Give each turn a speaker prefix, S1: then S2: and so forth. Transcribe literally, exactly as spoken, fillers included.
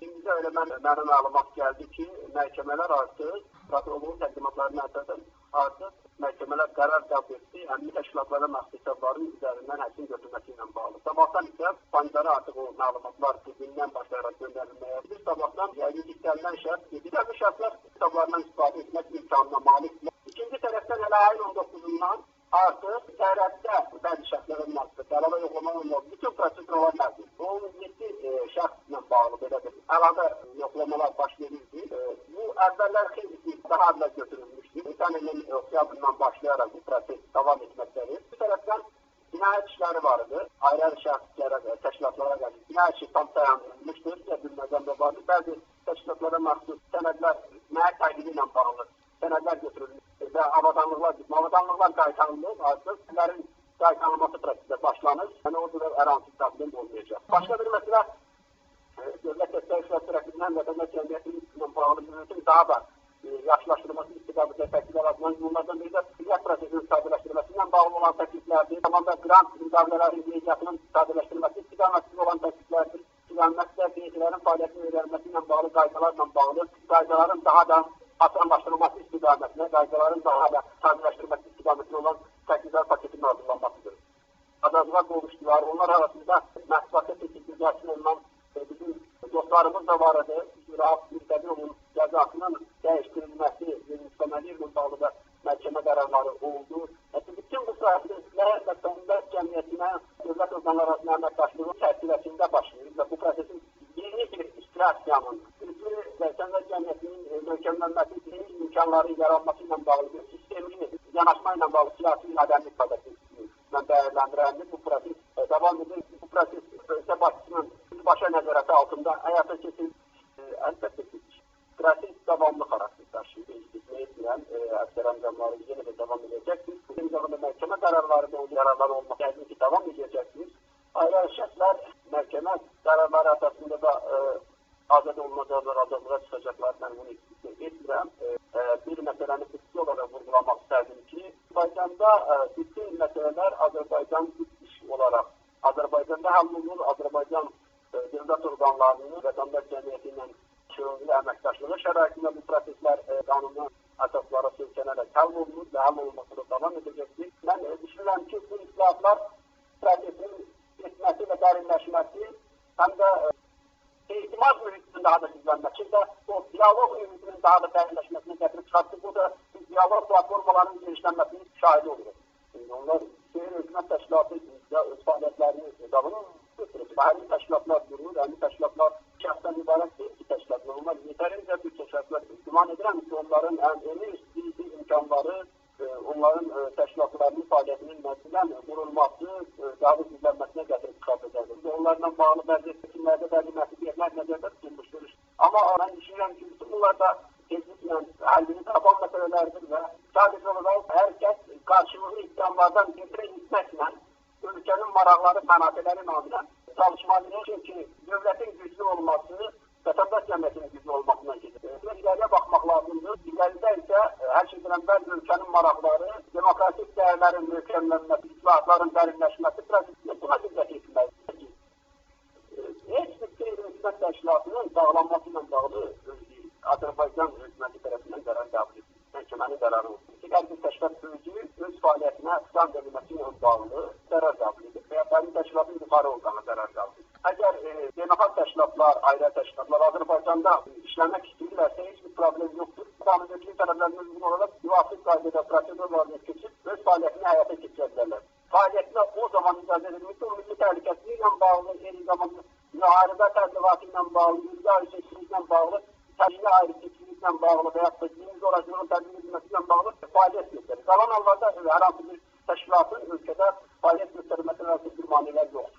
S1: İndi də elə mən, mənə məlumat gəldi ki, məhkəmələr artıq, prokurorluğun təqdimatlarına əsasən artıq məhkəmələr qərar qəbul etdi, əmni təşkilatlara məxsus hesabların üzərindən həkim götürməsi ilə bağlı. Sabahdan isə banklara artıq o məlumatlar bugündən başlayaraq göndərilməyə. Bir sabahdan yəqin ki, gələn şərt, bir şərtlər hesablarından istifadə etmək imkanına malikdir. İkinci tərəfdən elə ayın on doqquzundan artıq sərhəddə bəzi şərtlərin məxsus, qərara yoxlamaq olmaz. Bütün prosedurlar məxsus. on yeddi e, şəxslə bağlı belə bir əlavə yoxlamalar baş verirdi. E, bu əvvəllər xeyli daha əvvəl götürülmüşdü. Ötən ilin oktyabrından başlayaraq bu proses davam etməkdədir. Bu tərəfdən cinayət işləri var idi. Ayrı-ayrı şəxslərə, təşkilatlara qarşı cinayət işi tam dayandırılmışdır. Bilmədən də vardı. Bəzi təşkilatlara məxsus sənədlər cinayət təqidi ilə bağlı sənədlər götürülmüşdür və avadanlıqlar, avadanlıqlar qaytarılıb, artıq bunların qaytarılması prosesində başlanır. Yəni orada da hər hansı problem olmayacaq. Başqa bir məsələ, dövlət təşkilatı tərəfindən vətəndaş cəmiyyətinin bağlı mühütün daha da yaxşılaşdırılması istiqamətində təkliflər adılan bunlardan biri də millət prosesinin sadələşdirilməsi ilə bağlı olan təkliflərdir. Tamamda qrant müqavilələri heyətinin sadələşdirilməsi istiqamətində olan təkliflərdir. İstiqamətdə heyətlərin fəaliyyətini öyrənməsi ilə bağlı qaydalarla bağlı qaydaların daha da asanlaşdırılması istiqamətində, qaydaların daha da sadələşdirilməsi istiqamətində olan təkliflər paketinin hazırlanmasıdır. Adamlar qovuşdular. Onlar arasında məhsulatda seçildirilməsi olunan bizim dostlarımız da var idi. Rahat bir təbii onun cəzasının dəyişdirilməsi, müstəməli ilə bağlı da məhkəmə qərarları oldu. Bütün bu proseslər vətəndaş cəmiyyətinə, dövlət orqanları arasında əməkdaşlığı çərçivəsində başlayır və bu prosesin yeni bir istiqrasiyanın, vətəndaş cəmiyyətinin möhkəmlənməsi, yeni imkanların yaranması ilə bağlı bir sistemli yanaşma ilə bağlı siyasi mədəni proseslə dəyərləndirəndə bu proses davam edir. Bu proses ölkə başçısının başa nəzarəti altında həyata keçirilmiş. Əlbəttə ki, proses davamlı xarakter daşıyır. İstisna etməyən əksər əmcamları yenə də davam edəcəkdir. Bugün zamanda məhkəmə qərarları da o yararları olmaq lazım ki, davam edəcəkdir. Ayrı şəxslər məhkəmə qərarları əsasında da azad olunacaqlar, azadlığa çıxacaqlar. Mən bunu istisna etmirəm. Bir məsələni xüsusi olaraq vurgulamaq istərdim ki, Azərbaycanda bütün məsələlər Azərbaycan iş olaraq Azərbaycanda həll olunur. Azərbaycan dövlət orqanlarının vətəndaş cəmiyyəti ilə şöhrətli əməkdaşlığı şəraitində bu proseslər qanunun əsaslara söykənərək həll olunur və həll olunması da davam edəcəkdir. Mən düşünürəm ki, bu islahatlar prosesin etməsi və dərinləşməsi həm də ehtimal mühitinin daha da güclənməsi və o diyalog mühitinin daha da dərinləşməsinə gətirib çıxartdı. Bu da diyalog platformalarının genişlənməsinin şahidi oluyor. Onlar şehir hökumət təşkilatı öz fəaliyyətlərini davam götürür. Həmin təşkilatlar durur, həmin təşkilatlar şəxsdən ibarət deyil ki, təşkilatlar. Onlar yetərincə bir təşkilatlar. Güman edirəm ki, onların ən eni istəyisi imkanları, onların təşkilatlarının fəaliyyətinin məcburen qurulması, daha da güclənməsinə gətirib çıxartacaqdır. Onlarla bağlı bəzi seçimlərdə bəzi məhdudiyyətlər nəzərdə tutulmuşdur. Amma mən düşünürəm ki, bütün bunlar da tezliklə həllini tapan məsələlərdir və sadəcə olaraq hər kəs qarşılıqlı iddialardan götürə gitməklə ölkənin maraqları, mənafeləri naminə çalışmalıdır. Çünki dövlətin güclü olması, vətəndaş cəmiyyətinin güclü olmasına gedir. İleriyə baxmaq lazımdır. İleridə isə hər şeydən əvvəl ölkənin maraqları, demokratik dəyərlərin möhkəmlənməsi, islahatların dərinləşməsi prosesində buna diqqət etməlidir. Heç bir qeyri-hökumət təşkilatının bağlanması ilə bağlı Azərbaycan hökuməti tərəfindən qərar qəbul edilir. Məhkəmənin qərarı olsun. Digər bir təşkilat sürücü öz fəaliyyətinə xitam verilməsi ilə bağlı qərar qəbul edir və ya bəzi təşkilatın yuxarı orqanı qərar qəbul edir. Əgər beynəlxalq təşkilatlar, ayrı təşkilatlar Azərbaycanda işləmək istəyirlərsə, heç bir problem yoxdur. Qanunvericilik tələblərinə uyğun olaraq müvafiq qaydada prosedurlarını keçib öz fəaliyyətini həyata keçirə bilərlər. Fəaliyyətinə o zaman icazə verilmişsə, o milli təhlükəsizliyi ilə bağlı, eyni zamanda müharibə təbliğatı ilə bağlı, ülkə ayrıseçkiliklə bağlı, təşkili ayrıseçkiliklə bağlı və yaxud da dini zorakılığın təbliğ edilməsi ilə bağlı fəaliyyət göstərir. Qalan hallarda hər hansı bir təşkilatın ölkədə fəaliyyət göstərməsindən bir maneələr yoxdur.